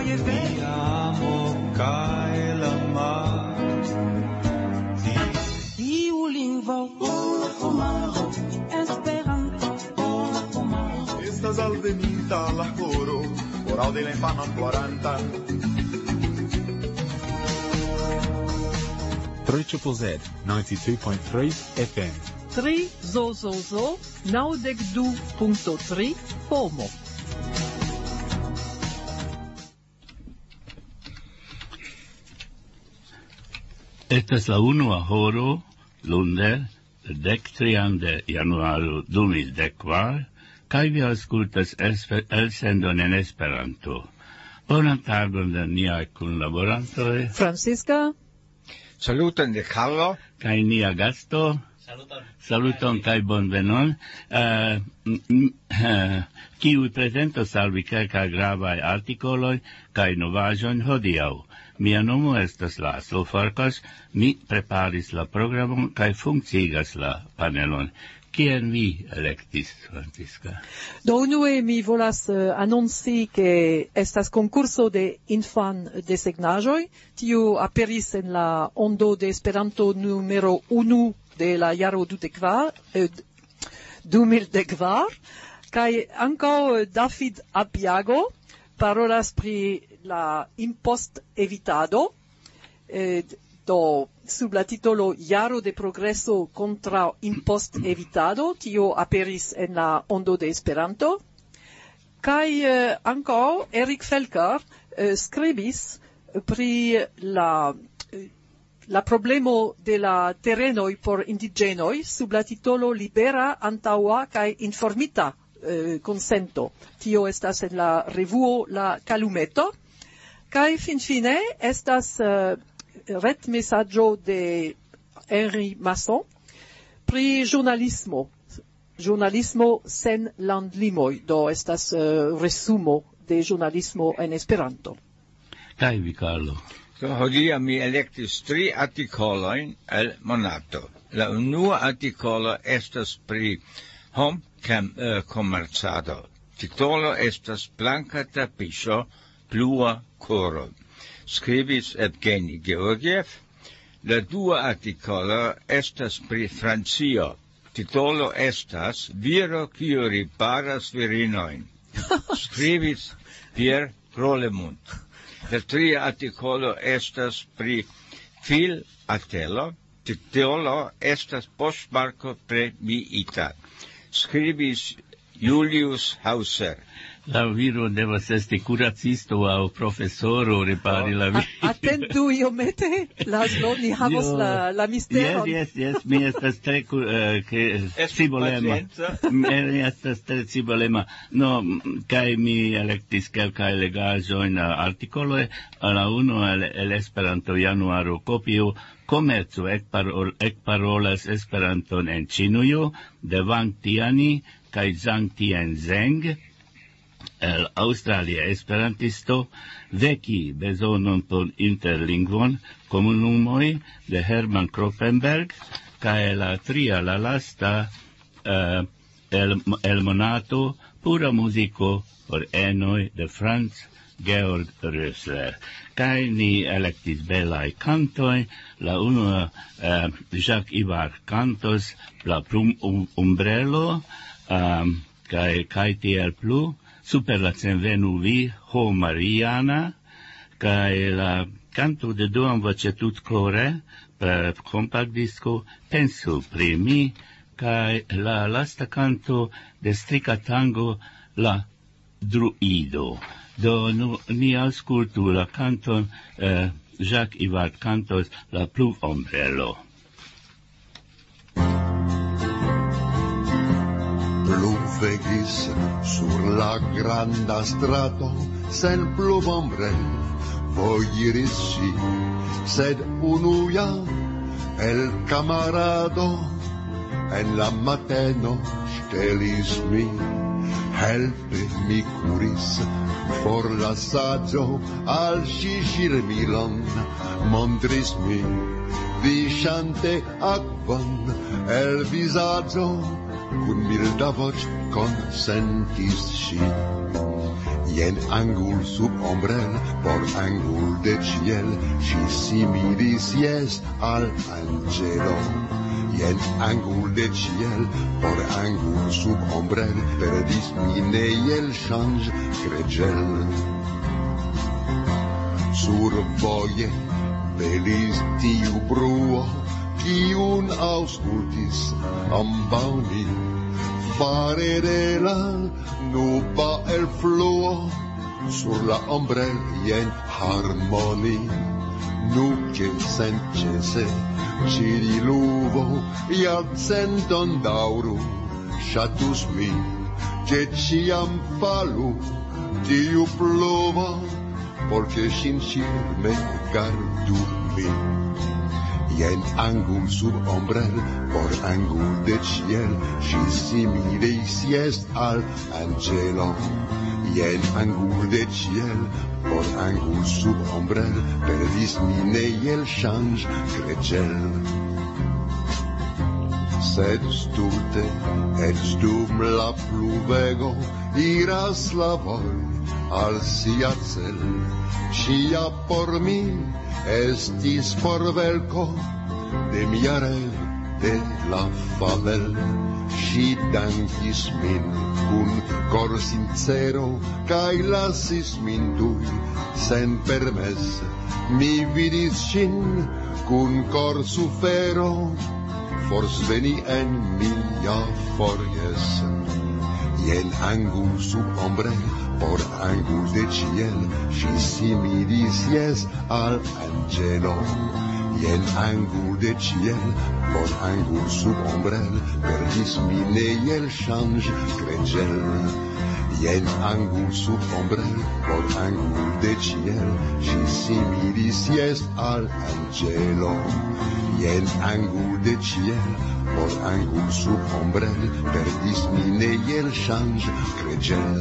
je vero. Mi amo kaj la mar. Tiu lingvo ora pomaro, Esperanto ora pomaro. Estas alvenita la horo, por aŭdi la infanon ploranta. Z 92.3 FM. 3 zo 92.3 Pomo. Estas la unua horo lunde 13 de januaro 2014 kaj vi aŭskultas elsendon en Esperanto. Bonan tagon de niaj kunlaborantoj. Francisca. Saluton de Carlo. Kaj nia gasto. Saluton kaj bonvenon. Kiu prezentos al vi kelkaj gravaj artikoloj kaj novaĵojn hodiaŭ. Mia nomo estas Laszlo Farkas, mi preparis la programon kaj funkciigas la panelon. Kien vi elektis, Francisca? Do unue mi volas annonci ke estas konkurso de infan desegnaĵoj. Tiu aperis en la Ondo de Esperanto numero 1 de la jaro 2014, kaj ankaŭ David Abiago parolas pri la impost evitado, do sub la titolo Jaro de progreso contra impost evitado, tio aperis en la Ondo de Esperanto, kaj ankaŭ Erik Felker skribis pri la problemo de la terenoj por indiĝenoj sub la titolo Libera, antaŭa kaj informita consento. Tio estas en la revuo La Calumeto. Kaj finfine estas retmesaĝo de Henri Masson pri ĵurnalismo. Ĵurnalismo sen landlimoj, do estas resumo de ĵurnalismo en Esperanto. Kaj vi, Carlo? Hodiaŭ mi elektis 3 artikolojn el Monato. La unua artikolo estas pri komercado. Titolo estas Blanka tapiŝo, plua koro. Skribis Evgeni Georgiev. La dua artikolo estas pri Francio. Titolo estas Viro kiu riparas virinojn. Skribis Pierre Grolemund. La tria artikolo estas pri filatelo. Titolo estas poŝtmarko premiita. Skribis Julius Hauser. La viro devas esti kuracisto aŭ profesoro ripari la viron. Atentu iomete, Laszlo, ni havos la misteron. Yes, mi estas tre cibolema. Mi estas tre cibolema. No, kaj mi elektis kelkaj legaĵojn artikoloj, la unu el Esperanto januaro kopio Komerco ekparolas Esperanton en Ĉinujo de Wang Tiani kaj Zhang Tianzeng. El Australia esperantisto veki bezonon por interlingvon komunumoj de Hermann Kroppenberg kaj la tria, la lasta el Monato pura muziko por enoj de Franz Georg Rösler. Kaj ni elektis belaj kantoj, la unua Jacques Ivar cantos la plum umbrelo kaj tiel plu. Super la Cenvenu vi, Ho Mariana, kaj la canto de duan voce tutkore per compact disco Pensu pri mi, kaj la lasta canto de Strika Tango La Druido. Do ni aŭskultu la canton Jacques Ivar cantos La Pluvombrelo. Pluvegis sur la granda strato, sen pluvombrel vojiris ŝi, sed unuja el kamarado en la mateno ŝtelis min. Helpe mi kuris for la saĝo, al ŝi ŝirmilon montris mi, viŝante akvon el vizaĝo. Kun milda voĉ konsentis ŝi. jen angul sub ombrel por angul de ciel, și similis jest al angelo. Jen angul de ciel por angul sub ombrel, perdis mine el change cregel. Sur voje belis tiu bruo, kiun auscultis ambaŭ ni, fare de la nuba el fluo, sur la ombrel jen harmoni, nu che senĉese ĉi diluvo jarcenton daŭru, ŝatus mi, ke ĉiam falu tiu pluvo, porque sin me gardu mi. Jen angul sub ombrel por angul de ciel, și similis jest al angelo. Jen angul de ciel por angul sub ombrel, perdis mine el change cregel. Sed stulte et dum la pluvego iras la voi al sia cel, cia por mi estis forvelco de mia rev de la favel. Și dankis min cun cor sincero, cae lasis min tui sen permes. Mi vidis cin cun cor sufero, forsveni en mia forges. Jen angul sub ombrel por angul de ciel, și similis jest al angelo. Jen angul de ciel por angul sub ombrel, perdis mine el change cregel. Jen angul sub ombrel por angul de ciel, și similis jest al angelo. Jen angul de ciel por angul sub ombrel, perdis mine el change cregel.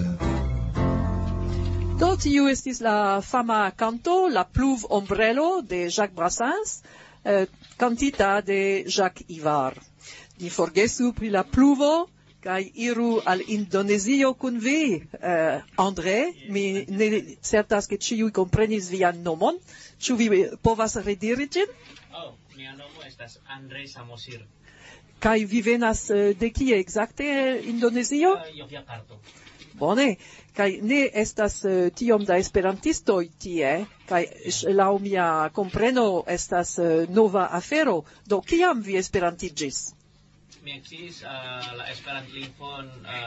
Do tiu estis la fama canto La Pluve Ombrelo de Jacques Brassens, cantita de Jacques Ivar. Ni forgesu pri la pluvo, kai iru al Indonezio kun vi, André, mi ne certas ke ciui comprenis vian nomon. Ĉu vi povas rediri ĝin? Oh, mia nomo estas André Samosir. Kai vi venas de kie ekzakte Indonezio? Yogyakarta. Bone, kai ne estas tiom da esperantistoj tie, kai laŭ mia kompreno estas nova afero. Do kiam vi esperantiĝis? Mi ekzis la Esperantlingvon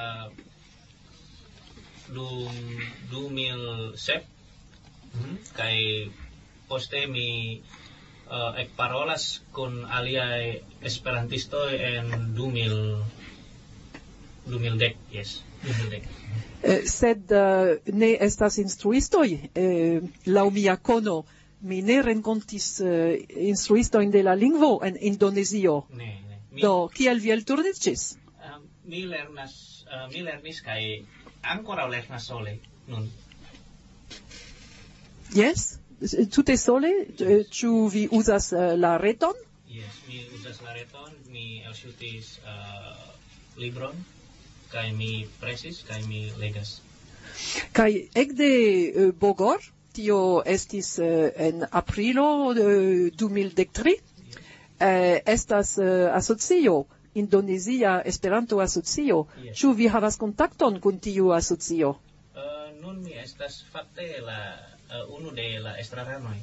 dum 2007, kaj poste mi ekparolas kun aliaj esperantistoj en 2010, yes, 2010. Sed ne estas instruistoj, laŭ mia kono, mi ne renkontis instruistojn de la lingvo en Indonezio. Ne. Do, kiel vi elturniĝis? Mi lernis kaj ankoraŭ lernas sole nun. Yes? Tute sole? Ĉu vi uzas la reton? Yes, mi uzas la reton, mi elŝutis libron, kaj mi presis, kaj mi legas. Kaj ekde Bogor, tio estis en aprilo 2013, estas asocio, Indonezia Esperanto Asocio. Yes. Ĉu vi havas kontakton kun tiu asocio? Nun mi estas fakte unu de la estraranoj.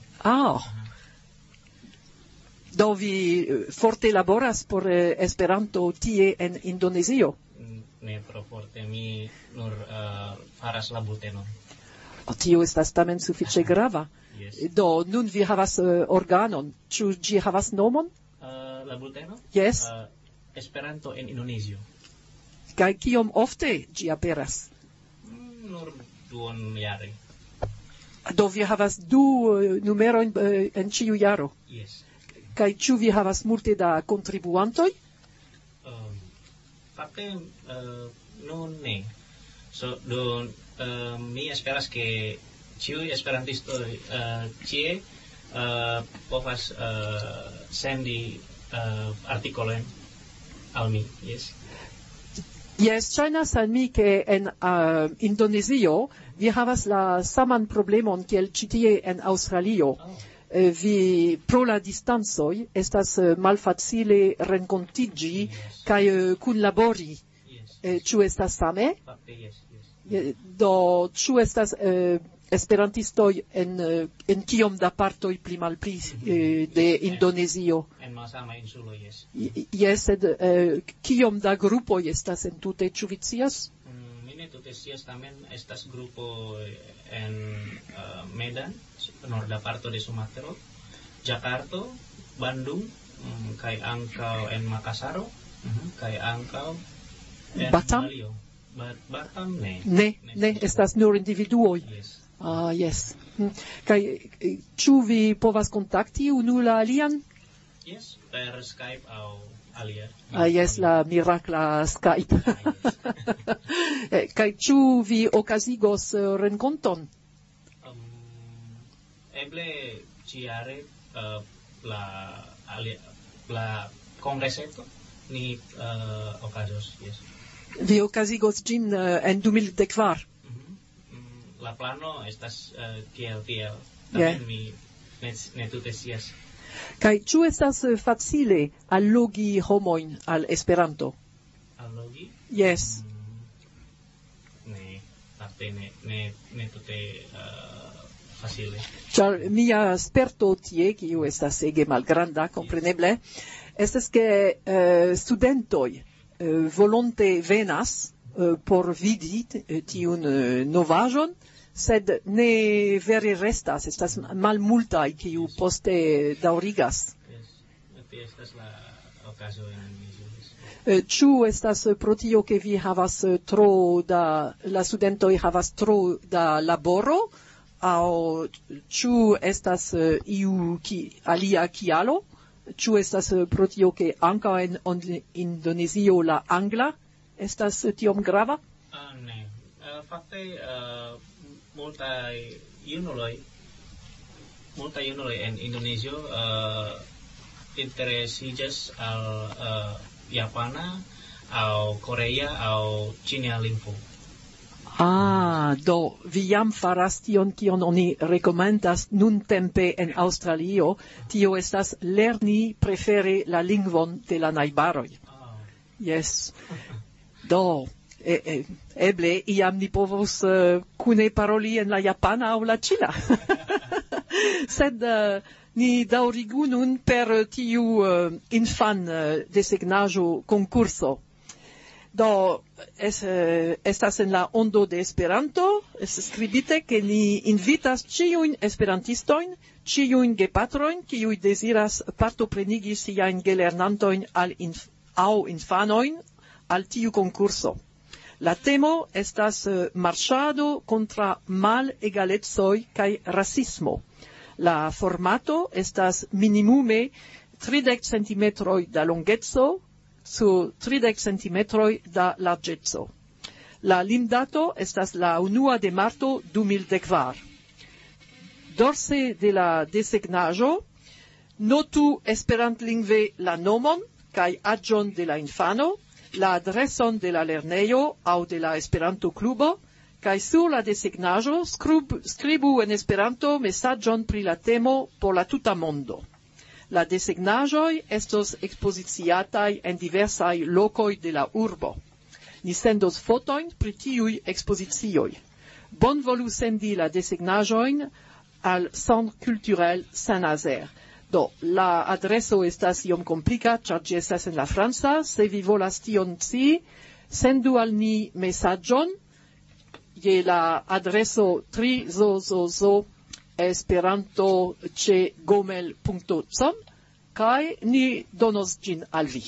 Do vi forte laboras por Esperanto tie en Indonezio? Ne tro forte, mi nur faras la bultenon. Tio estas tamen sufiĉe grava. Yes. Do nun vi havas organon. Ĉu ĝi havas nomon? La bulteno? Yes. Esperanto en Indonezio. Kaj kiom ofte ĝi aperas? Nur duonjare. Do vi havas 2 numerojn en ĉiu jaro. Yes. Kaj ĉu vi havas multe da kontribuantoj? Fakte nun ne. Mi esperas ke ĉiuj esperantistoj tie povas sendi artikolojn al mi, yes. Yes, ŝajnas al mi ke en Indonezio vi havas la saman problemon kiel ĉi tie en Aŭstralio. Vi pro la distancoj estas malfacile renkontiĝi kaj kunlabori. Ĉu estas same? Do ĉu estas esperantistoj en kiom da partoj pli malpli de Indonezio? En malsamaj insuloj, jes. Jes, sed kiom da grupoj estas entute, ĉu vi scias? Mi ne tute scias, tamen estas grupo en Medan, norda parto de Sumatero, Jakarta, Bandung, kaj ankaŭ en Makassaro, kaj ankaŭ en Batam? Malio. Batam ne. Ne, estas nur individuoj. Yes. Yes. Kaj ĉu vi povas kontakti unu la alian? Yes, per Skype aŭ alia. Yes, la mirakla Skype. Kaj ĉu vi okazigos renkonton? Eble ĉiare la kongreseto ni okazos, yes. Vi okazigos ĝin en 2014? La plano estas kiel tiel. Yeah. Tamen mi ne tute scias. Kaj ĉu estas facile allogi homojn al Esperanto? Allogi? Yes. Ne, fakte ne tute facile. Ĉar mia sperto tie, kiu estas ege malgranda, kompreneble, estas ke studentoj volonte venas por vidi tiun novaĵon, sed ne vere restas, estas malmultaj kiu poste daŭrigas. Estas la okazo en Indonezio. Ĉu estas pro tio ke vi havas la studentoj havas tro da laboro, aŭ ĉu estas iu alia kialo? Ĉu estas pro tio ke ankaŭ en Indonezio la angla estas tiom grava? Ne. Fakte multaj junuloj en Indonezio interesiĝas al japana aŭ korea aŭ ĉina lingvo. Do vi jam faras tion kion oni rekomendas nuntempe en Aŭstralio, tio estas lerni prefere la lingvon de la najbaroj. Yes. Do eble iam ni povos kune paroli en la japana aŭ la ĉina. Sed ni daŭrigu nun per tiu infan desegnaĵo konkurso. Do estas en la ondo de Esperanto skribite ke ni invitas ĉiujn esperantistojn, ĉiujn gepatrojn, kiuj deziras partoprenigi siajn gelernantojn aŭ infanojn al tiu konkurso. La temo estas marŝado kontra malegalecoj kaj rasismo. La formato estas minimume 30 centimetroj da longeco sur 30 centimetroj da larĝeco. La limdato estas la 1 de marto 2014. Dorse de la desegnaĵo notu esperantlingve la nomon kaj aĝon de la infano, la adreson de la lernejo aŭ de la Esperanto-klubo, kaj sur la desegnaĵo skribu en Esperanto mesaĝon pri la temo por la tuta mondo. La desegnaĵoj estos ekspoziciataj en diversaj lokoj de la urbo. Ni sendos fotojn pri tiuj ekspozicioj. Bonvolu sendi la desegnaĵojn al Centre Culturel Saint-Nazaire. Do, la adreso estas iom komplika, ĉar ĝi estas en la franca. Se vi volas tion scii, sendu al ni mesaĝon je la adreso 3zozozo esperanto@gmail.com kaj ni donos ĝin al vi.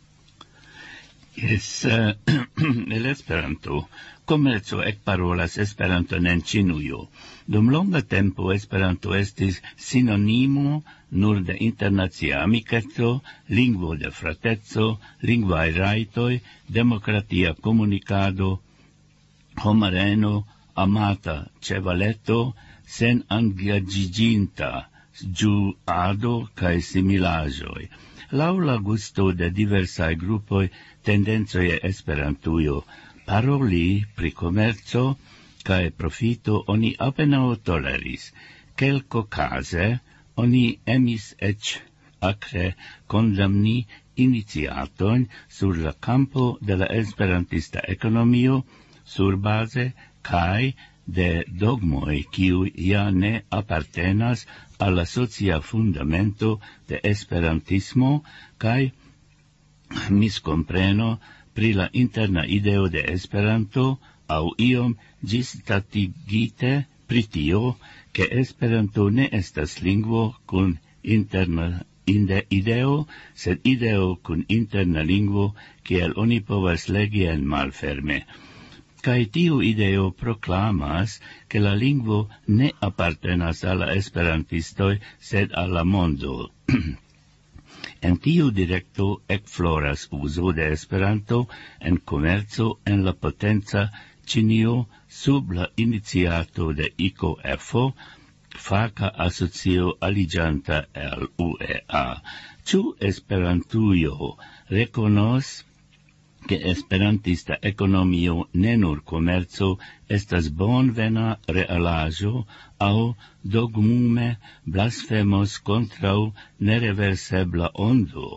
Yes, el Esperanto. Komerco ekparolas Esperanton en Ĉinujo. Dum longa tempo Esperanto estis sinonimo nur de internacia amikeco, lingvo de frateco, lingvaj rajtoj, demokratia komunikado, homareno, amata ĉevaleto, sen engaĝiĝinta ĝuado kaj similaĵoj. Laŭ la gusto de diversaj grupoj tendencoj Esperantujo paroli pri komerco kaj profito oni apenaŭ toleris. Kelkokaze oni emis eĉ akre kondamni iniciatojn sur la campo de la esperantista ekonomio surbaze kaj de dogmoj kiuj ja ne apartenas al la socia fundamento de esperantismo kaj miskompreno pri la interna ideo de Esperanto aŭ iom ĝisdatigite pri tio, ke Esperanto ne estas lingvo kun interna ideo, sed ideo kun interna lingvo, kiel oni povas legi en malferme. Kaj tiu ideo proklamas, ke la lingvo ne apartenas al la esperantistoj, sed al la mondo. En tiu direkto ekfloras uzo de Esperanto en komerco en la potenca Ĉinio sub la iniciato de ICOFO, faka asocio aliĝanta al UEA. Ĉu Esperantujo rekonos ke esperantista ekonomio ne nur komerco estas bonvena realaĵo aŭ dogmume blasfemos kontraŭ nereversebla ondo?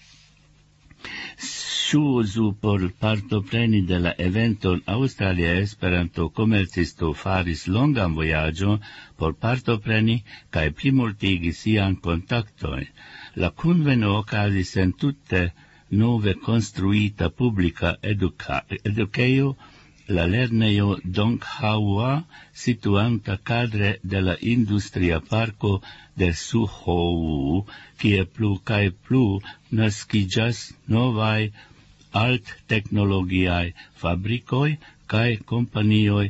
Ŝuozu por partopreni de la eventon Aŭstralia Esperanto komercisto faris longan vojaĝon por partopreni kaj plimultigi sian kontaktojn. La kunveno okazis en tute nove konstruita publika edukejo, la lernejo Donghua, situanta kadre de la industria parko de Suzhou, kie plu kaj plu naskiĝas novaj alt-teknologiaj fabrikoj kaj kompanioj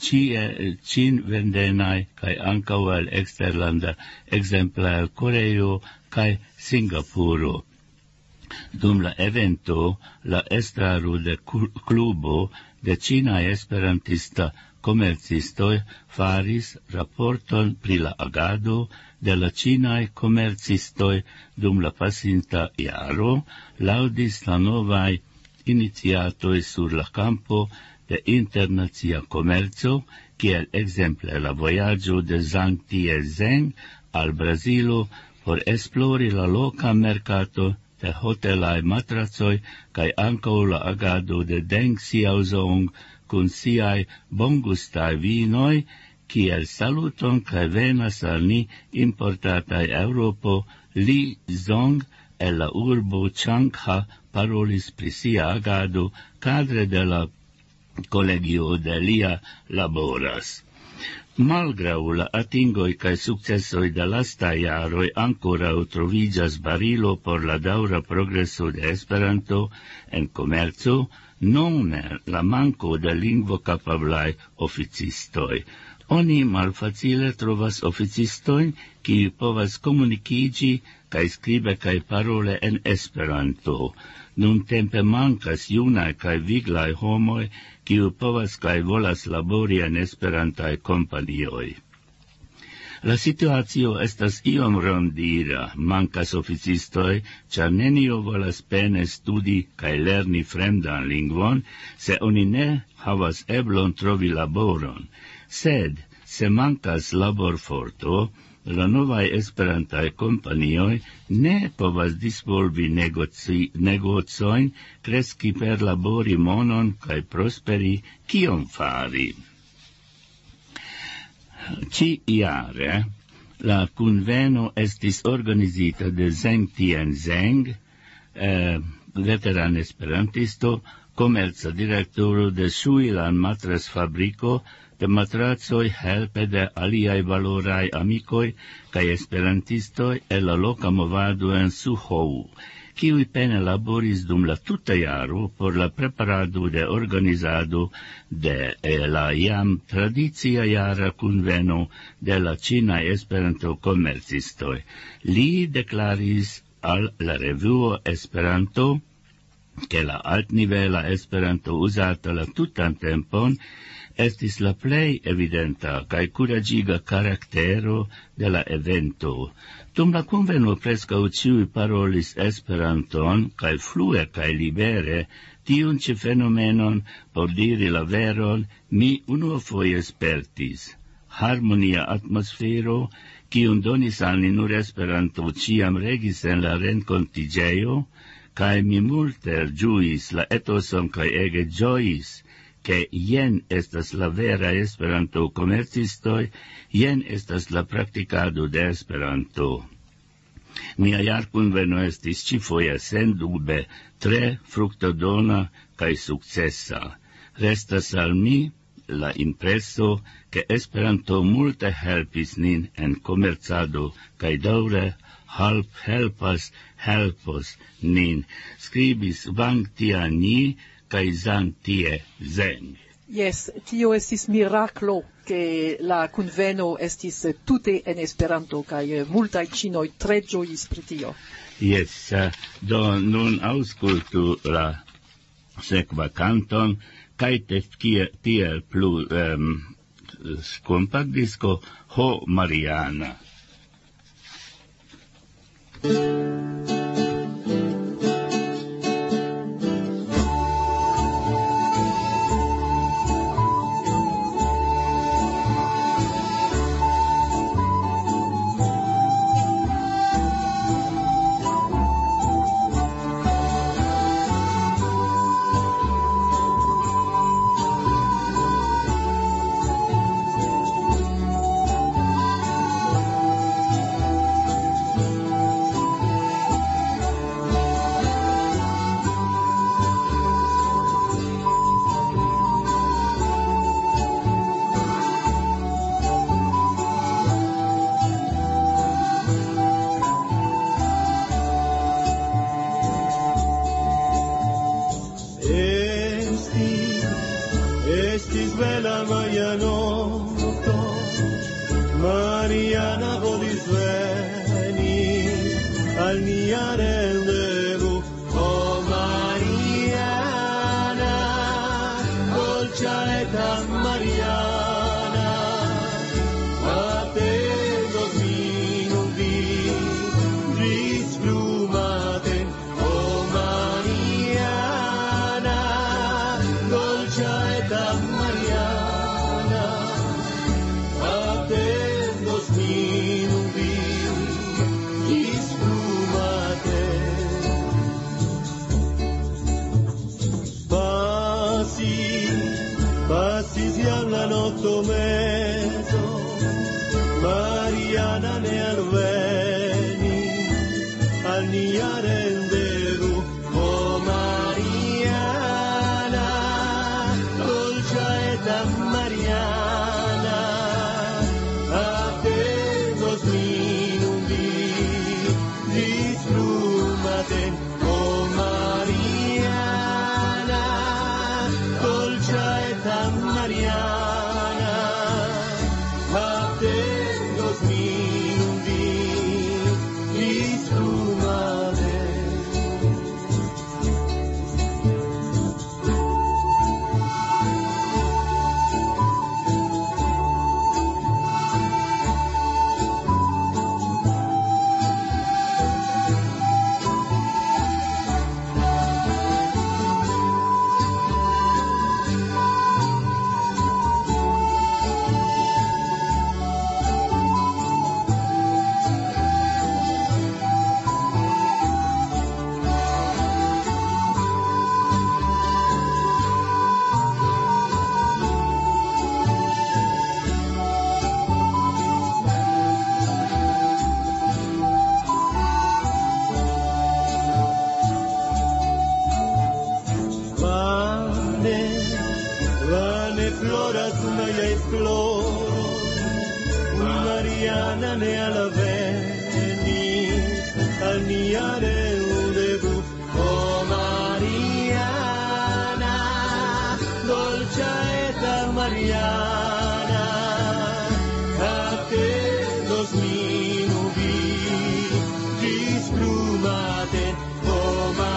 ĉin-vendenaj kaj ankaŭ el eksterlanda, ekzemple el Koreo kaj Singapuro. Dum la evento, la estraro de klubo de ĉinaj esperantista komercistoj faris raporton pri la agado de la ĉinaj komercistoj dum la pasinta jaro, laŭdis la novaj iniciatoj sur la campo de internacia komerco, kiel ekzemple la vojaĝo de Zhang Tiezheng al Brazilo por esplori la loka merkato de hotelaj matracoj kaj ankaŭ la agado de Deng Xiaozong kun siaj bongustaj vinoj, kiel saluton kaj venas al ni importataj Eŭropo, Li Zong el la urbo Ĉangha parolis pri sia agado kadre de la kolegio de lia laboras. Malgraŭ la atingoj kaj sukcesoj de lastaj jaroj ankoraŭ troviĝas barilo por la daŭra progreso de Esperanto en komerco, nome la manko de lingvokapablaj oficistoj. Oni malfacile trovas oficistojn, kiuj povas komunikiĝi kaj skribe kaj parole en Esperanto. Nuntempe mankas junaj kaj viglaj homoj, kiuj povas kaj volas labori en esperantaj kompanioj. La situacio estas iom rondira, mankas oficistoj, ĉar nenio volas pene studi kaj lerni fremdan lingvon, se oni ne havas eblon trovi laboron. Sed, se mankas laborforto, la novaj esperantaj kompanioj ne povas disvolvi negocojn, kreski per labori monon kaj prosperi, kion fari. Ĉi-jare la kunveno estis organizita de Zheng Tiezheng, veteran esperantisto, komerca direktoro de Shuilan matras fabriko, de matracoj helpe de aliaj valoraj amikoj kaj esperantistoj el la loka movado en Suzhou, kiuj pene laboris dum la tuta jaro por la preparado de organizado de la jam tradicia jara kunveno de la ĉinaj Esperanto-komercistoj. Li deklaris al la revuo Esperanto ke la altnivela Esperanto uzata la tutan tempon estis la plej evidenta kaj kuraĝiga karaktero de la evento. Dum la kunveno preskaŭ ĉiuj parolis Esperanton kaj flue kaj libere. Tiun ĉi fenomenon, por diri la veron, mi unuafoje spertis. Harmonia atmosfero, kiun donis al ni nur Esperanto, ĉiam regis en la renkontiĝejo, kaj mi multe ĝuis la etoson kaj ege ĝojis, ke jen estas la vera Esperanto-komercistoj, jen estas la praktikado de Esperanto. Mia jarkunveno estis ĉifoje sendube tre fruktodona kaj sukcesa. Restas al mi la impreso, ke Esperanto multe helpis nin en komercado kaj daŭre helpos nin, skribis Wang Tianyi kaj Zhang Tie Zheng. Yes, tio estis miraklo, che la conveno estis tute en Esperanto, kaj multaj ĉinoj tre ĝojis pri tio. Yes, do nun aŭskultu la sekva kanton, kaj tiel plu kompaktdisko Ho Mariana.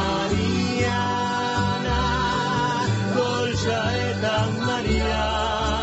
Mariana,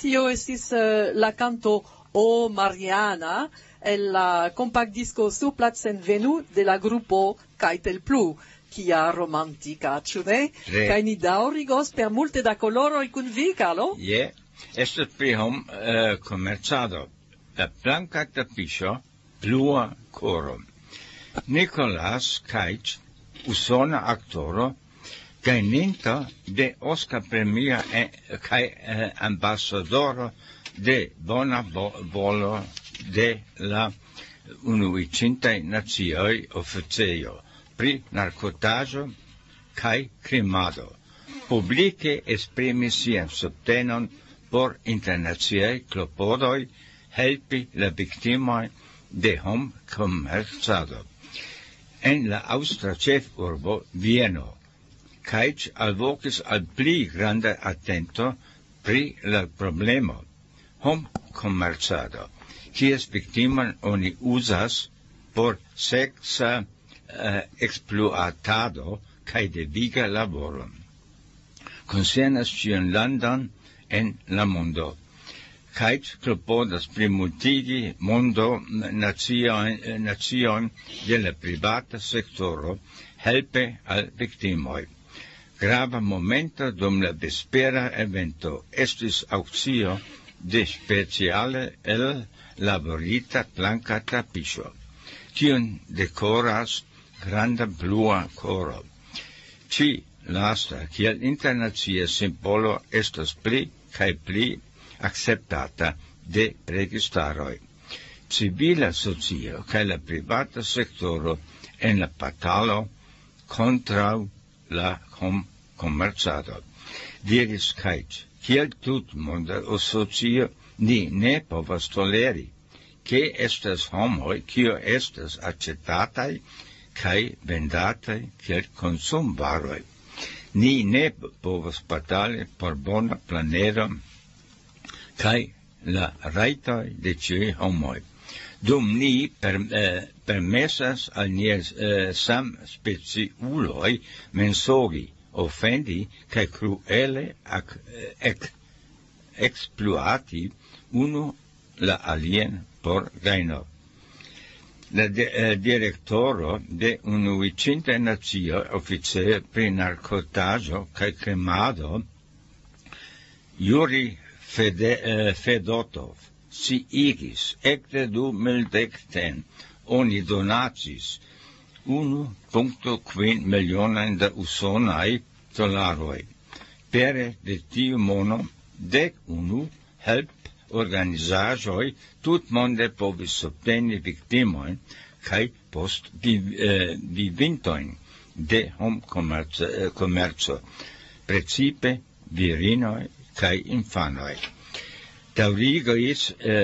Tio estis la canto O Mariana, el la compact disco Sur Platz en Venu de la grupo Kaitel Plu, kia romantica, ĉu ne? Kaj ni daŭrigos per multe da koloroj kun vi, Carlo? Je, estas pri komercado. La blanka tapiŝo, blua koro. Nicolas Cage, usona aktoro, gajninto de Oscar premio kaj ambasadoro de bona volo de la Unuiĝintaj Nacioj oficejo pri narkotaĵo kaj krimado. Publike esprimis sian subtenon por internaciaj klopodoj helpi la viktimojn de homkomercado. En la aŭstra ĉefurbo Vieno, Cage alvokis al pli granda atento pri la problemo homkomercado, kies viktimon oni uzas por seksa ekspluatado kaj deviga laboro. Koncernas ĉiun landon en la mondo. Cage klopodas plimultigi nacion de la privata sektoro helpe al viktimoj. Grava momento dum la vespera evento estis aŭkcio de speciale el laborita blanka tapiŝo. Tion dekoras granda blua koro. Ĉi lasta, kiel internacia simbolo, estas pli kaj pli acceptata de registaroj. Civila socio kaj la privata sektoro en la batalo kontraŭ la homkomercado. Diris Cage, kiel tutmonda socio ni ne povas toleri, ke estas homoj kiuj estas aĉetataj kaj vendataj kiel konsumvaroj. Ni ne povas batali por bona planero kaj la rajtoj de ĉiuj homoj. Dum ni permesas al niaj samspeciuloj mensogi, ofendi kaj kruele ekspluati unu la alien por gajno. La direktoro de Unuiĝintaj Nacioj oficejo pri narkotaĵo kaj krimado, Juri Fedotov, sciigis ekde 2010 oni donacis 1,5 milionojn da usonaj dolaroj. Pere de tiu mono 11 help-organizaĵoj tutmonde povis subteni viktimojn kaj postvivintojn de homkomerco, precipe virinoj kaj infanoj. Daŭrigis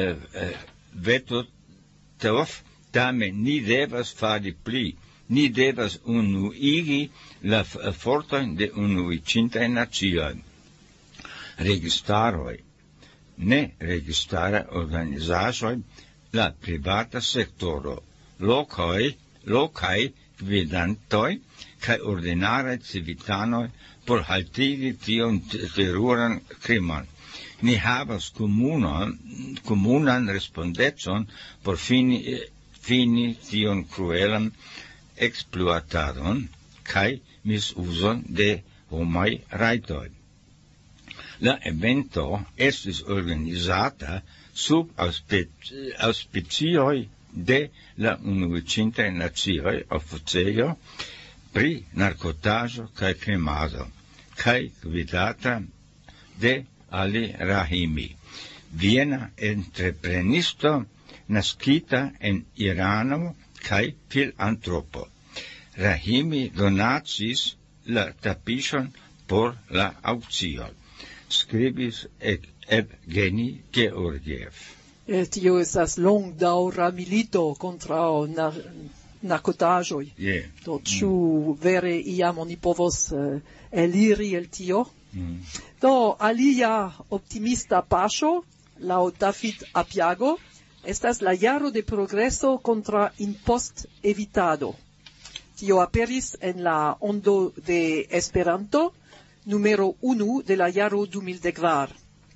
Vetotov, tamen ni devas fari pli. Ni devas unuigi la fortojn de Unuiĝintaj Nacioj. Registaroj, ne registara organizaĵoj, la privata sektoro, lokaj gvidantoj kaj ordinaraj civitanoj por haltigi tion teruran krimon. Ni havas komunan respondecon por fini tion kruelan ekspluatadon kaj misuzon de homaj rajtoj. La evento estis organizata sub aŭspicioj de la Unuiĝintaj Nacioj oficejo pri narkotaĵo kaj krimado, kaj gvidata de Ali Rahimi, viena entreprenisto naskita en Irano kaj filantropo. Rahimi donacis la tapiŝon por la aŭkcio. Skribis Evgeni Georgiev. Tio estas longdaŭra milito kontraŭ narkotaĵoj. Do ĉu vere iam oni povos eliri el tio? Do alia optimista paŝo, laŭ David Apiago, estas la jaro de progreso kontra impost-evitado. Tio aperis en la Ondo de Esperanto, numero 1 de la jaro 2014.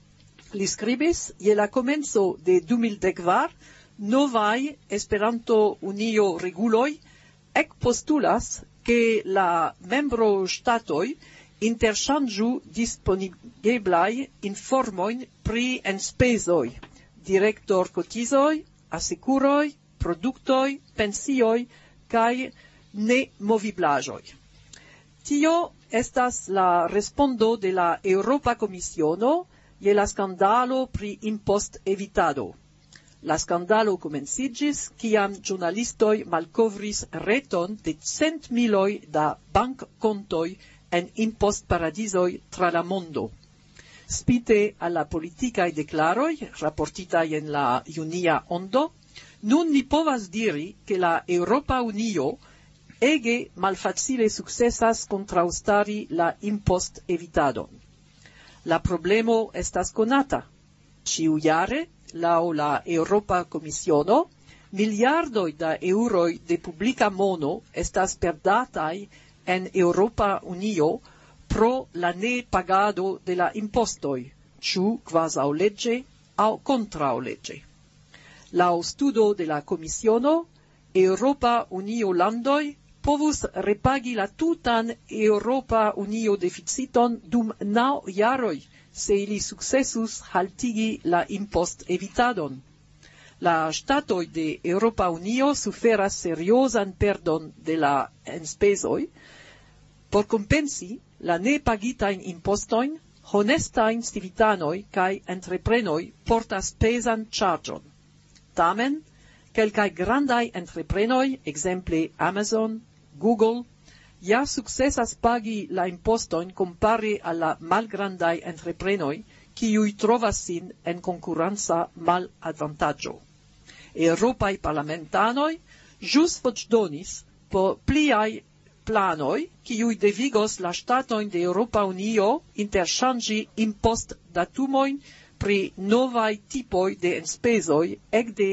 Li scribis je la comenzo de 2014 novaj Esperanto Unio reguloj ec postulas che la membro statoi interŝanĝu disponigeblaj informojn pri enspezoj, direktor kotizoj, asekuroj, produktoj, pensioj kaj nemoviblaĵoj. Tio estas la respondo de la Eŭropa Komisiono je la skandalo pri impost-evitado. La skandalo komenciĝis kiam ĵurnalistoj malkovris reton de centmiloj da bankkontoj en impost-paradizoj tra la mondo. Spite alla politikaj deklaroj raportitaj en la junia Ondo, nun ni povas diri ke la Eŭropa Unio ege malfacile sukcesas kontraŭstari la impost-evitadon. La problemo estas konata. Ĉiujare, laŭ la Eŭropa Komisiono, miliardoj da eŭroj de publika mono estas perdataj en Eŭropa Unio pro la nepagado de la impostoj, ĉu kvazaŭleĝe aŭ kontraŭleĝe. Laŭ studo de la Komisiono, Eŭropa Unio landoj povus repagi la tutan Eŭropa Unio deficiton dum 9 jaroj, se ili sukcesus haltigi la impost-evitadon. La ŝtatoj de Eŭropa Unio suferas seriozan perdon de la enspezoj. Por kompensi la nepagitajn impostojn, honestajn civitanoj kaj entreprenoj portas pezan ĉarĝon. Tamen, kelkaj grandaj entreprenoj, ekzemple Amazon, Google, ja sukcesas pagi la impostojn kompare al la malgrandaj entreprenoj, kiuj trovas sin en konkurenca malavantaĝo. Eŭropaj parlamentanoj ĵus voĉdonis por pliaj planoj, kiuj devigos la ŝtatojn de Eŭropa Unio interŝanĝi impost-datumojn pri novaj tipoj de enspezoj ekde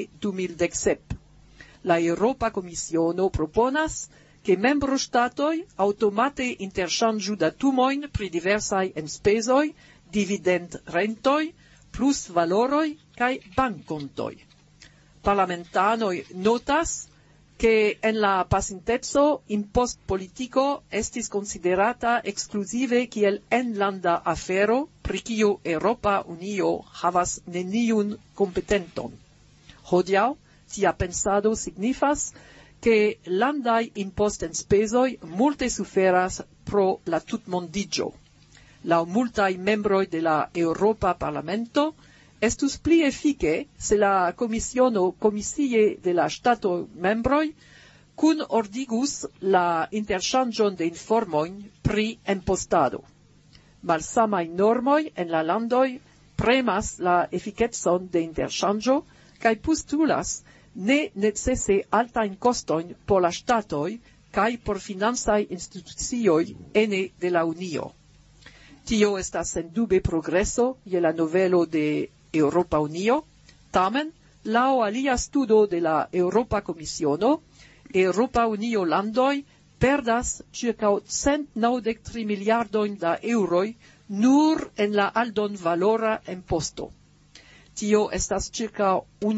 2017. La Eŭropa Komisiono proponas che membroŝtatoj aŭtomate interŝanĝu datumojn pri diversaj enspezoj, dividendrentoj, plusvaloroj kaj bankkontoj. Parlamentanoj notas che en la pasinteco impostpolitiko estis konsiderata ekskluzive kiel enlanda afero, pri kiu Eŭropa Unio havas neniun kompetenton. Hodiaŭ tia pensado signifas che landaj impostenspezoj multe suferas pro la tutmondiĝo. Laŭ multaj membroj de la Eŭropa Parlamento, estus pli efike se la Komisiono komisie de la ŝtatoj membroj kunordigus la interŝanĝon de informojn pri impostado. Malsamaj normoj en la landoj premas la efikecon de interŝanĝo kaj postulas ne necese altajn kostojn por la ŝtatoj kaj por financaj institucioj ene de la Unio. Tio estas sendube progreso je la nivelo de Eŭropa Unio, tamen, laŭ alia studo de la Eŭropa Komisiono, Eŭropa Unio landoj perdas ĉirkaŭ 193 miliardojn da eŭroj nur en la aldonvalora imposto. Tio estas ĉirkaŭ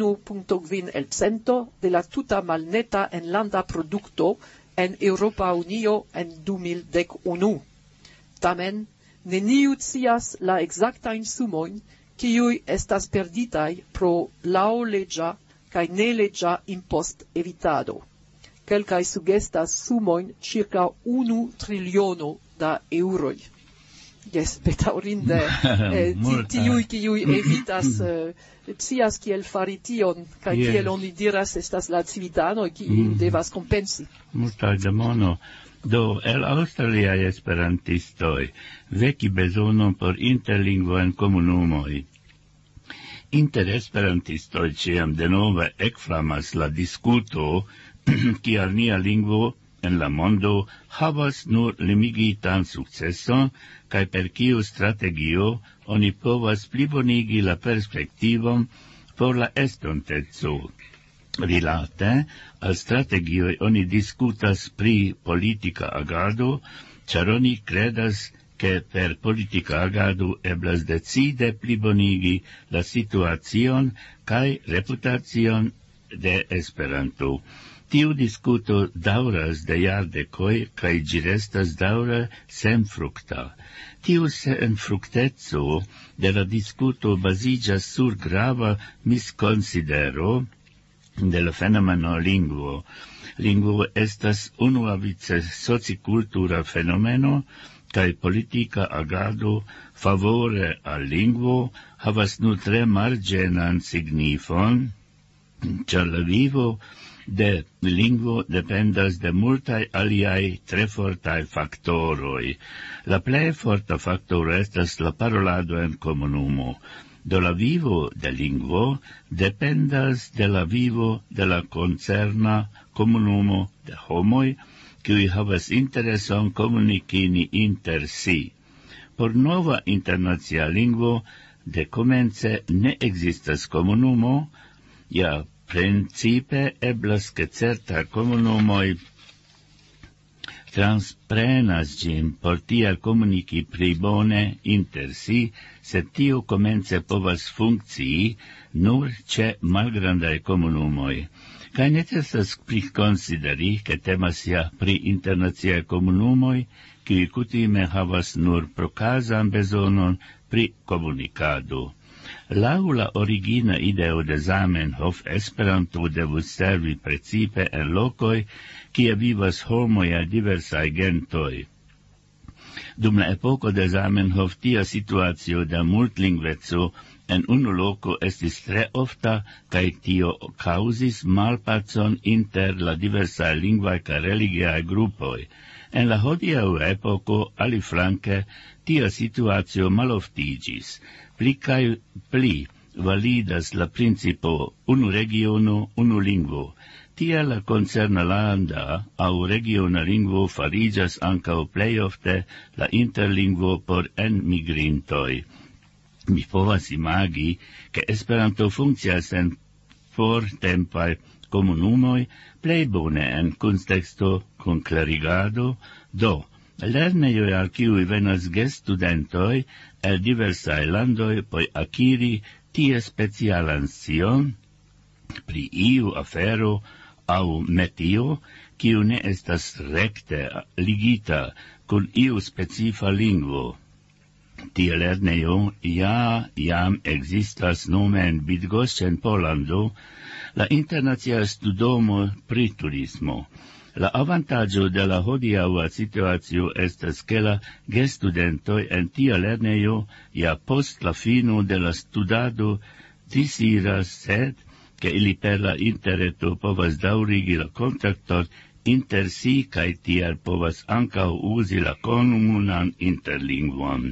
1,5% de la tuta malneta enlanda produkto en Eŭropa Unio en 2011. Tamen, neniu scias la ekzaktajn sumojn kiuj estas perditaj pro laŭleĝa kaj neleĝa impost-evitado. Kelkaj sugestas sumojn ĉirkaŭ 1 triliono da eŭroj. Jes, bedaŭrinde, tiuj kiuj evitas scias kiel fari tion, kaj kiel oni diras estas la civitanoj, kiuj devas kompensi. Multaj demono. Do, el australiaj esperantistoj veki bezonon por interlingvajn komunumoj. Inter esperantistoj ĉiam denove ekflamas la diskuto, kial nia lingvo en la mondo havas nur limigitan sukceson kaj per kiu strategio oni povas plibonigi la perspektivon por la estonteco. Rilate al strategioj oni diskutas pri politika agado, ĉar oni kredas che per politica agado eblas decide plibonigi la situacion kai reputacion de Esperanto. Tiu discuto dauras de jardekoj kai ĝi restas daŭre senfrukta. Tiu senfrukteco de la discuto baziĝas sur grava miskonsidero de la fenomeno lingvo. Lingvo estas unuavice socikultura fenomeno, kaj politika agado favore al lingvo havas nur tre marĝenan signifon, ĉar la vivo de lingvo dependas de multaj aliaj tre fortaj faktoroj. La plej forta faktoro estas la parolado en komunumo. Do la vivo de lingvo dependas de la vivo de la koncerna komunumo de homoj, kiuj havas intereson komunikini inter si. Por nova internacia lingvo dekomence ne ekzistas komunumo, ja principe eblas ke certa komunumoj transprenas ĝin por tiel komuniki pli bone inter si, sed tio komence povas funkcii nur ĉe malgrandaj komunumoj. Kaj necesas prikonsideri, ke temas ja pri internaciaj komunumoj, kiuj kutime havas nur prokazan bezonon pri komunikado. Laŭ la origina ideo de Zamenhof, Esperanto devus servi precipe en lokoj, kie vivas homoj el diversaj gentoj. Dum la epoko de Zamenhof tia situacio de multlingveco en unu loko estis tre ofta, kaj tio kaŭzis malpacon inter la diversaj lingvaj kaj religiaj grupoj. En la hodiaŭa epoko aliflanke tia situacio maloftiĝis. Pli kaj pli validas la principo unu regiono, unu lingvo. Tiel la koncerna landa aŭ regiona lingvo fariĝas ankaŭ plej ofte la interlingvo por enmigrintoj. Mi povas imagi, ke Esperanto funkcias en portempaj komunumoj plej bone en kunteksto kun klerigado, do lernejoj al kiuj venas gestudentoj el diversaj landoj por akiri tie specialan scion pri iu afero aŭ metio, kiu ne estas rekte ligita kun iu specifa lingvo. Tie lernejo jam ekzistas nome en Bydgoszcz, Pollando, la internacia studomo pri turismo. La avantaggio de la hodiaŭa situacio estas ke la gestudentoj en tia lernejo ja post la fino de la studado disiras, sed ke ili per la interreto povas daŭrigi la kontakton inter si kaj tiel povas ankaŭ uzi la komunan interlingvon.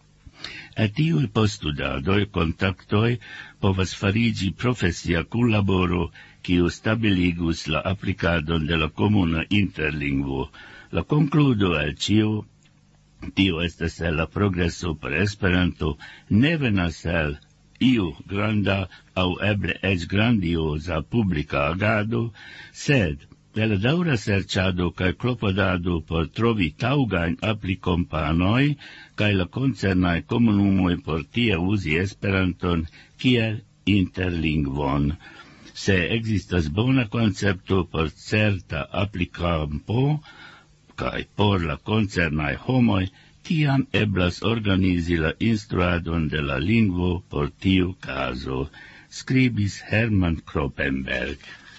Et tiuj postudadoj kontaktoj povas fariĝi profesia kunlaboro, kiu stabiligus la aplikadon de la komuna interlingvo. La konkludo el ĉio, tio estas el la progreso per Esperanto, ne venas el iu granda aŭ eble eĉ grandioza publika agado, sed de la daŭra serĉado kaj klopodado por trovi taŭgajn aplikompanoj kaj la koncernaj komunumoj por tie uzi Esperanton kiel interlingvon. Se ekzistas bona koncepto por certa aplikampo kaj por la koncernaj homoj, tiam eblas organizi la instruadon de la lingvo por tiu kazo, skribis Hermann Kroppenberg.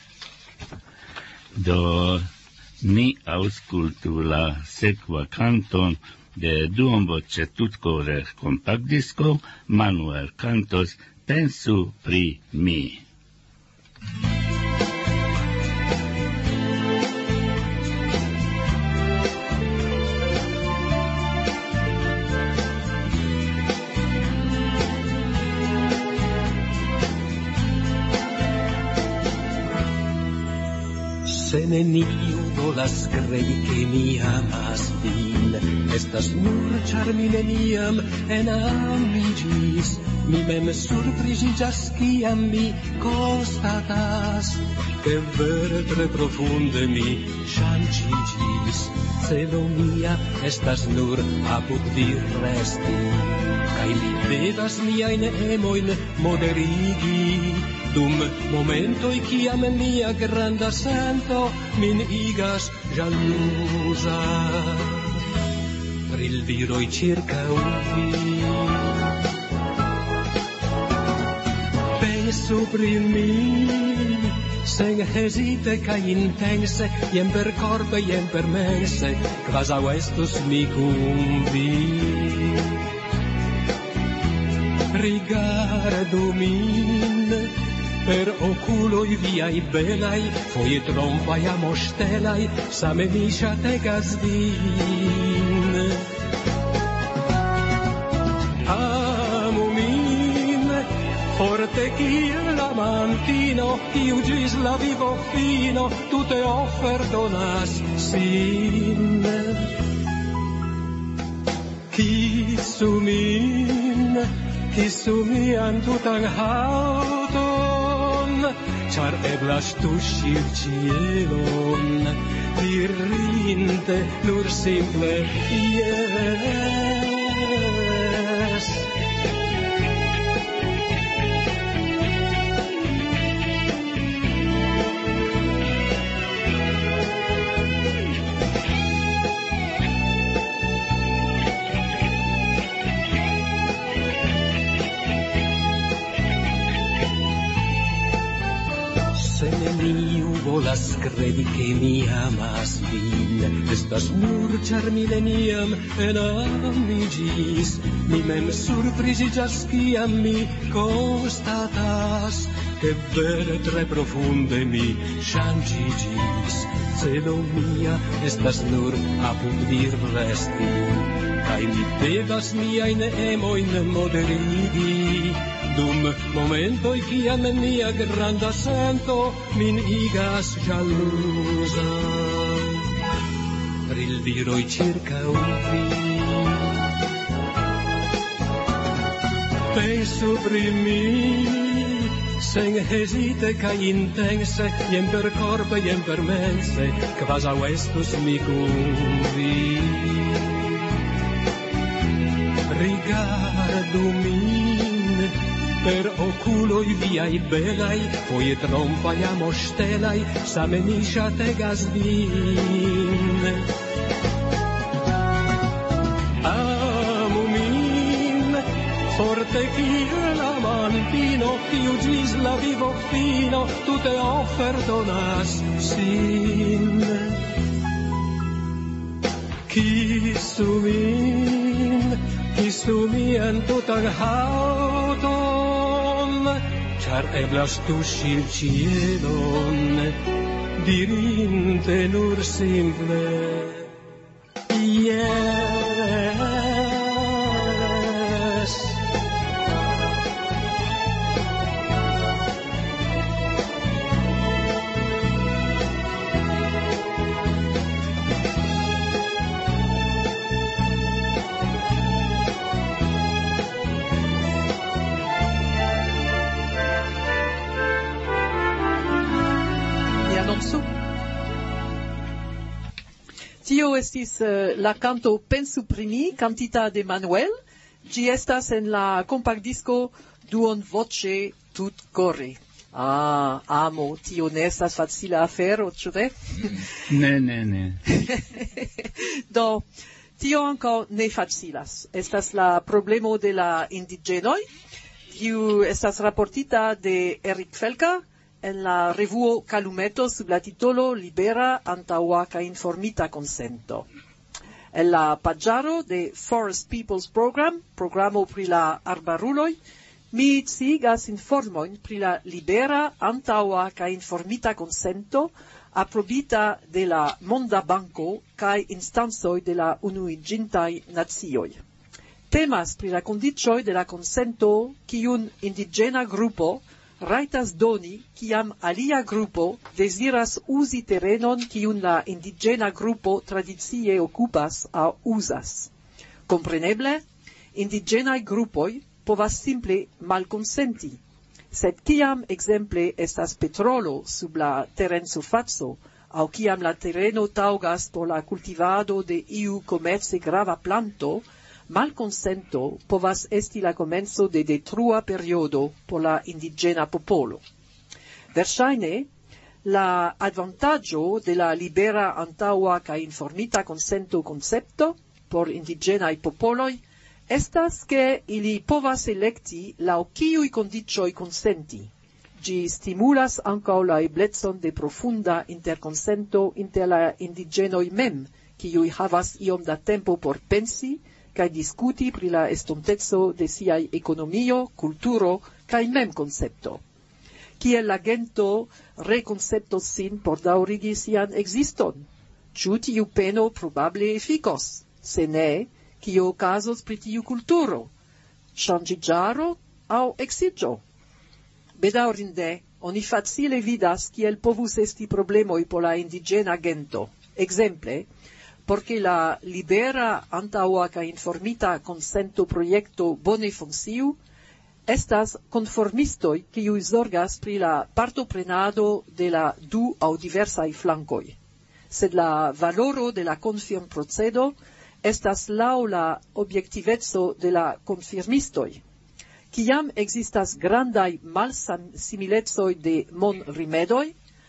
Do ni aŭskultu la sekva kanton de duonvoĉe tutkore kompaktdisko, Manuel kantos Pensu pri mi. Se neniu volas credi che mi amas vin. Estas nur char mi neniam enamigis, mi mem surprizigas kiam mi constatas, che vere tre profunde mi ŝanĝiĝis. Celo mia estas nur apud vi resti, kaj li devas miajn emojn moderigi, dum momentoj kiam mia granda sento min igas ĵaluza. Brilviroj ĉirkaŭ vi, pensu pri mi, sen hesite kaj intense, jen per corpe, jen per mense, kvazaŭ estus mi kun vi. Rigardu min per okuloj viaj belaj, foje trompaj amoŝtelaj, same mi ŝategas vin. Amu min forte kiel amantino, kiu ĝis la vivo fino tute oferdonas sin. Kisu min, kisu mian tutan haŭton, ĉar eblas tuŝi ĉielon, dirinte nur simple jes. Se neniu volas credi che mi amas vin, estas nur ĉar mi neniam enamigis, mi mem surpriziĝas kiam mi konstatas, che vere tre profunde mi ŝanĝiĝis. Celo mia estas nur apud vi resti, kaj mi devas miajn emojn moderigi, dum momentoj kiam mia granda sento min igas ĵaluza. Brilviroj ĉirkaŭ vi, pensu pri mi, sen hesite kaj intense, jen per corpe, jen per mense, kvazaŭ estus mi kun vi. Rigardu min per okuloj viaj belaj, foje trompaj amoŝtelaj, same mi ŝategas vin. Amu min forte kiel amantino, kiu ĝis la vivo fino tute oferdonas sin. Kisu min, kisu mian tutan haŭton, ĉar eblas tuŝi ĉielon, dirinte nur simple jes. Tio estis la canto Pensu pri mi, cantita de Manuel. Ĝi estas en la kompaktdisko duonvoĉe tutkore. Amo, tio ne estas facila afero, ĉu ne? Ne. Do, tio ankaŭ ne facilas. Estas la problemo de la indiĝenoj, kiu estas raportita de Erik Felka en la revuo Calumeto sub la titolo Libera, antaŭa kaj informita konsento. En la paĝaro de Forest People's Program, programo pri la arbaruloj, mi sciigas informojn pri la libera, antaŭa kaj informita konsento aprobita de la Monda Banko kaj instancoj de la Unuiĝintaj Nacioj. Temas pri la kondiĉoj de la konsento kiun indiĝena grupo raitas doni kiam alia grupo desiras usi terenon kiun la indigena grupo tradicie occupas au usas. Compreneble, indigenae grupoi povas simple malconsenti, sed kiam exemple estas petrolo sub la teren surfaco, au kiam la terreno taugas por la cultivado de iu commerce grava planto, malconsento povas esti la comenzo de detrua periodo por la indigena popolo. Verŝajne, la avantaggio de la libera antaŭa kaj informita consento concepto por indigenae popoloi estas che ili povas elekti laŭ kiuj condicioj consenti. Gi stimulas ankaŭ la eblecon de profunda interconsento inter la indigenoj mem, kiuj havas iom da tempo por pensi kaj diskuti pri la estonteco de siaj ekonomio, kulturo kaj memkoncepto. Kiel la gento rekonceptos sin por daŭrigi sian ekziston? Ĉu tiu peno probable efikos? Se ne, kio okazos pri tiu kulturo? Ŝanĝiĝaro aŭ eksiĝo? Bedaŭrinde, oni facile vidas kiel povus esti problemoj por la indigena gento. Ekzemple, porque la libera antaŭa kaj informita konsento projekto bone funkciu, estas konformistoj kiuj zorgas pri la partoprenado de la du aŭ diversaj flankoj. Sed la valoro de la konfirmprocedo estas laŭ la objektiveco de la konfirmistoj. Kiam ekzistas grandaj malsimilecoj de monrimedoj,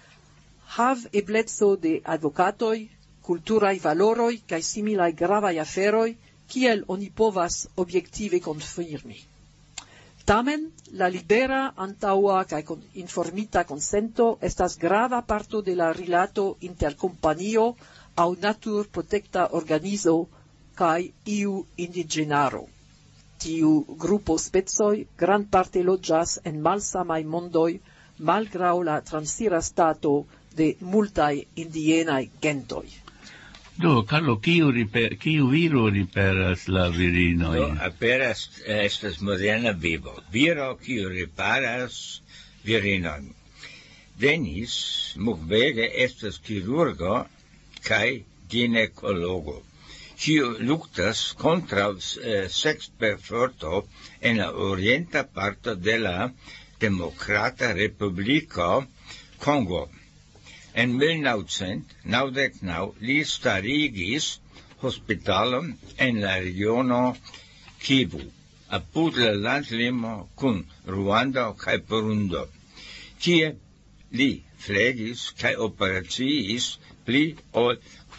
ebleco de advokatoj, kulturaj valoroj kaj similaj gravaj aferoj, kiel oni povas objektive konfirmi. Tamen, la libera antaŭa kaj informita konsento estas grava parto de la rilato inter kompanio aŭ naturprotekta organizo kaj iu indigenaro. Tiu grupo specoj grandparte loĝas en malsamaj mondoj, malgraŭ la transira stato de multaj indigenaj gentoj. Do, Carlo, kiu viro riparas la virinoj? Do, aperas estas moderna vivo. Viro kiu riparas virinojn. Denis Mukwege estas kirurgo kaj ginekologo, kiu luktas kontraŭ seksperforto en la orienta parto de la Demokrata Respubliko Kongo. En 1999 li starigis hospitalon en la regiono Kivu, apud la landlimo kun Ruando kaj Burundo, kie li flegis kaj operaciis pli ol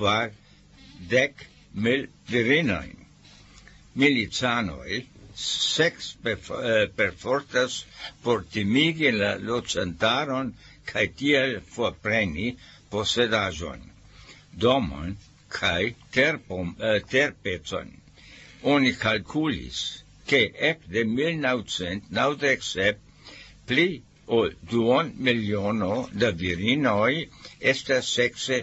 40,000 virinojn. Milicanoj seksperfortas por timigi la loĝantaron kaj tiel forpreni posedaĵon, domon kaj terpecon. Oni kalkulis, ke ekde 1997 pli ol 2,000,000 da virinoj estas sekse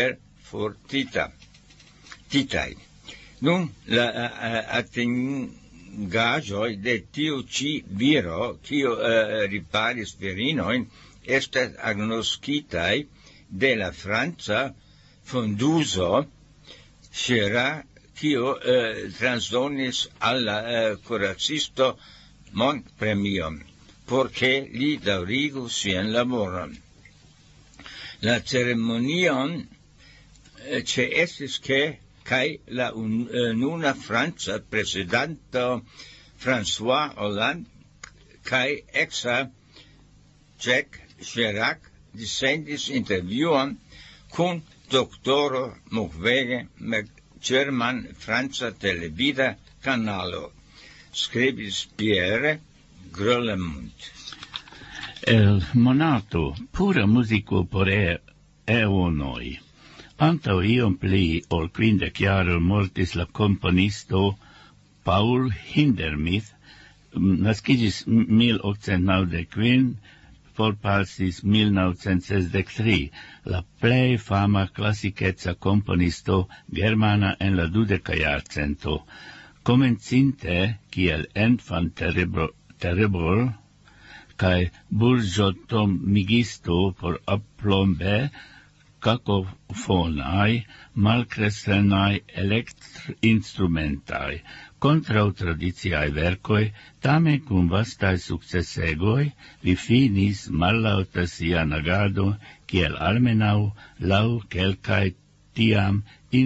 perfortitaj. Nun la atingaĵoj de tiu ĉi viro, kiu riparis virinojn, estas agnoskitaj de la franca fonduso Chera, kiu transdonis al la kuracisto montpremion, por ke li daŭrigu sian laboron. La ceremonion ĉeestis kaj la nuna franca prezidanto François Hollande kaj eksa Jacques Chirac dissendis intervjuon kun doktoro Mukwege german-franca televida kanalo, skribis Pierre Grölemund. El monato pura musico por eonoi. Antaŭ iom pli ol 50 jaroj mortis la komponisto Paul Hindemith, naskiĝis 1895, forpasis 1963, la plej fama klasikeca komponisto germana en la 20. jarcento. Komencinte kiel enfant terrible, cae burgiotom migisto por aplombe cacofonae, malcrescenae instrumentai. Contrau tradiziae vercoi, tamen cum vastae successegoi, li finis mallauta sian agado, kiel almenau lau quelcae tiam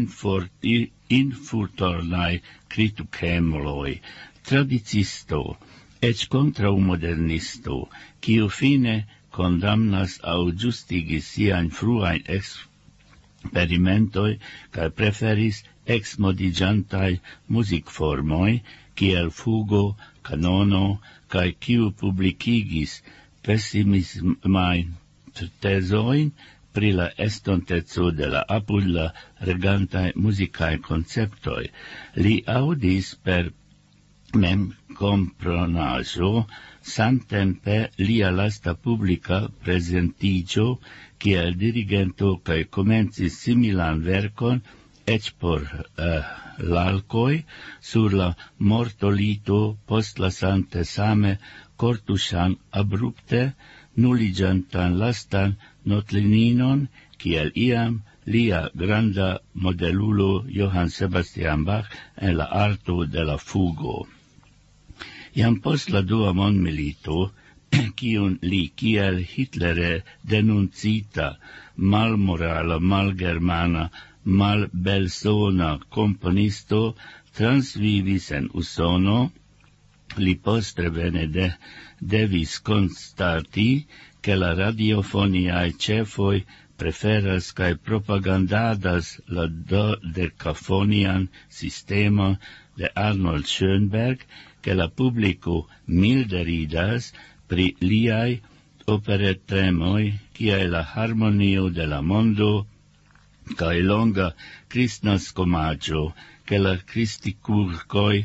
infurtornae critucemoloi, tradicisto, ec contrau modernisto, quiu fine condamnas au justigis sian fruain experimentoi, cae preferis exmodigiantai musicformoi, kiel fugo, canono, cae quiu publicigis pessimismain tesoin pri la estontezo de la apud la regantae musicae conceptoi. Li audis per mem compronajo, samtempe lia lasta publica presentigio, kiel dirigento cae comencis similan vercon, ec por l'alcoi, sur la mortolito postlasante same cortusan abrupte, nulligiantan lastan notlininon, kiel iam lia granda modelulo Johann Sebastian Bach en la arto de la fugo. Iam post la dua mondmilito, kiun li kiel Hitlere denuncita, malmorala, malgermana, malbelsona componisto transvivis en Usono, li postre bene devis constati che la radiofoniae cefoi preferas cae propagandadas la dodecafonian sistema de Arnold Schönberg, che la publico milde ridas pri liai operetremoi, cia la harmonio de la mondo, cae longa Christnascomaggio, che la Christicurcoi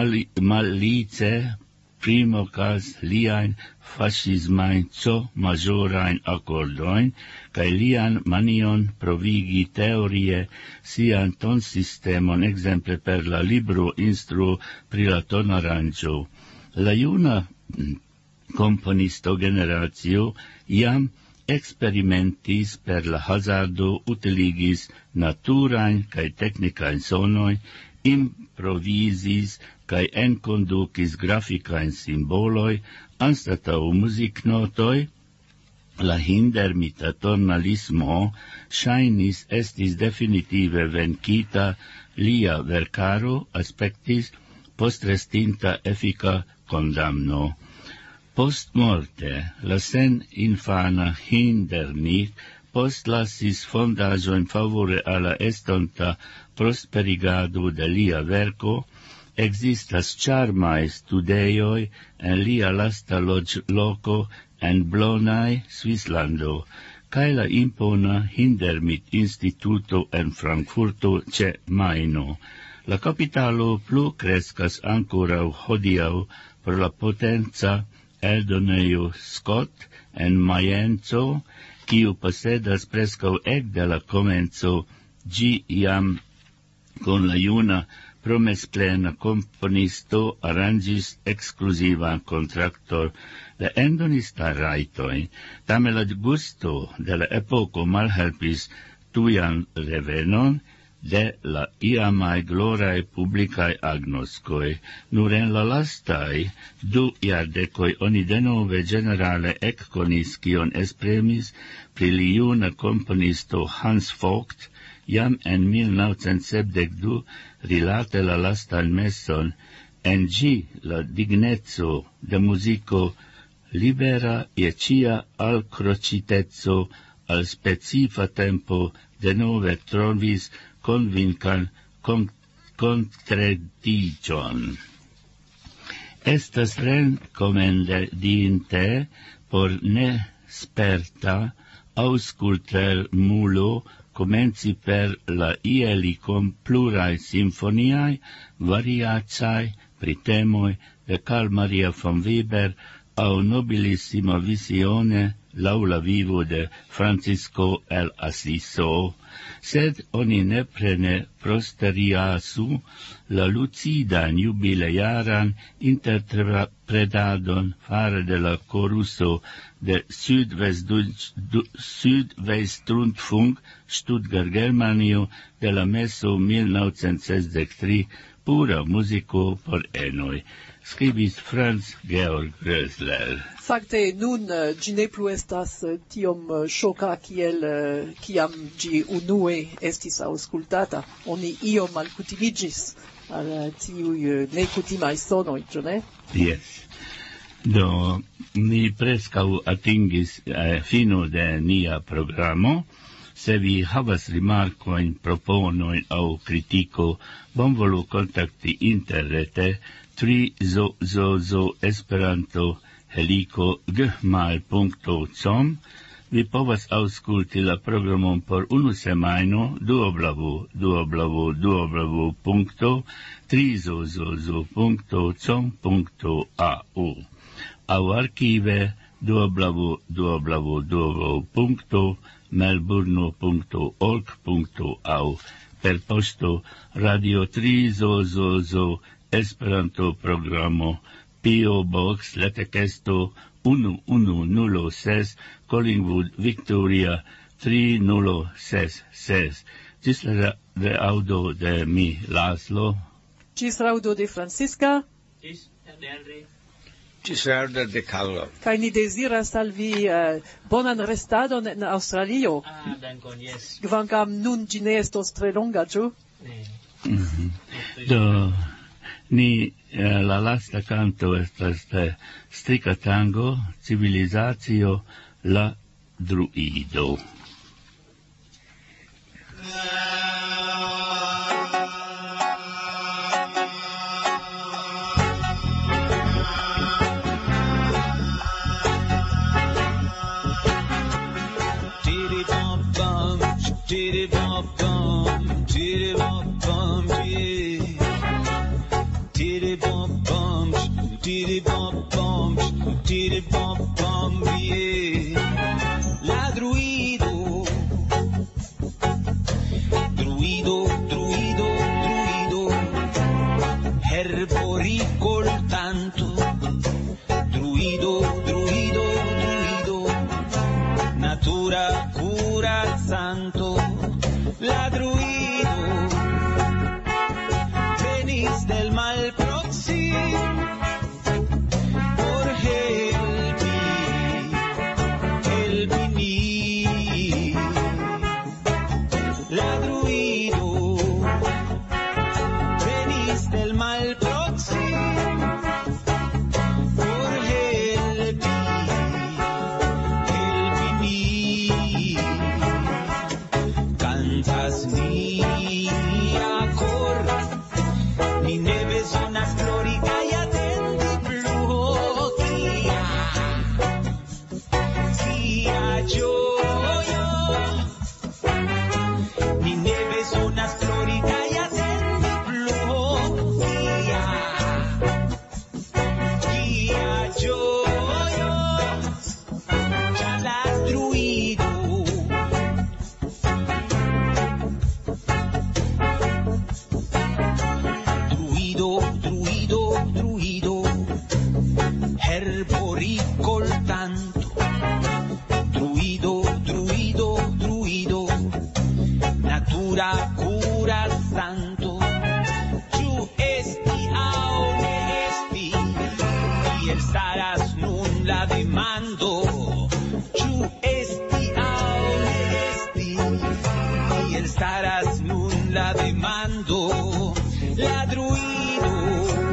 malice primocas liain fascismain majorain accordoin, cae lian manion provigi teorie sian ton systemon, exemple per la libro instruo pri la tonaranjo. La juna componisto generatio iam experimentis per la hazardo utiligis naturain cae technicain sonoi, improvisis cae enconducis graficain simboloi, anstatau musicnotoi, la hindermita tonalismo shainis estis definitive vencita, lia vercaro aspectis postrestinta effica condamno. Post morte, la sen infana Hindernich postlasis fondajo in favore alla estonta prosperigado de lia verco, existas charmae studeioi en lia lasta loco en Blonai, Svislando, cae la impona Hindermit Instituto en Frankfurto ce Maino. La capitalo plu crescas ancora hodiau per la potenza eldoneio Scott en Maienzo, quiu posedas prescau ec de la comenzo gi iam con la juna promesplena componisto arrangis exclusivan contractor de endonista raitoi, tame la gusto de la epoco malhelpis tuian revenon de la iamai glorae publicae agnoscoi. Nur en la lastai 2 iardecoi oni denove generale ecconis cion espremis pri li juna componisto Hans Vogt, jam en 1972 rilate la lastan messon, en gi la dignezzo de musico libera e cia alcrocitezzo al specifa tempo denove trovis convincan contradigion. Estas recomendinte por nesperta ausculter mulo comenci per la ielicom plurae sinfoniae variacae pri temoi de Carl Maria von Weber, au nobilissima visione laula vivo de Francisco el Assiso, sed oni neprene prosteriasu la lucidan jubilearan interpretadon fare de la choruso de Südwestrundfunk Stuttgart Germanio de la meso 1963 pura musico por enoi. Scribis Franz Georg Rösler. Fakte nun ĝi ne plu estas tiom ŝoka kiam ĝi unue estis aŭskultata. Oni iom malkutimiĝis al tiuj nekutimaj sonoj, ĉu ne? Yes. Do ni preskaŭ atingis fino de nia programo. Se vi havas rimarkojn, proponojn aŭ kritiko, bonvolu kontakti interrete tri@esperanto-heliko.gmail.com. Vi povas aŭskulti la programon por unu semajno www.trizozozo.com.au aŭ arkive www.melbourno.org.au per posto Radio Trizozozo Esperanto programo P.O. Box Letekesto 1106 Collingwood, Victoria 3066. Ĝis la reaŭdo de mi, Laszlo. Ĝis reaŭdo de Francisca. Ĝis de Henry. Ĝis reaŭdo de Carlo. Kaj ni deziras al vi bonan restadon en Aŭstralio. Dankon, yes. Kvankam nun ĝi ne estos tre longa, ĉu? Ne. Do ni la lasta canto estas Strika Tango, Civilizacio, la druido. La druido, herboricoltanto, druido, natura cura santo, la druido, venis del mal próximo. Staras nun la demando, la druido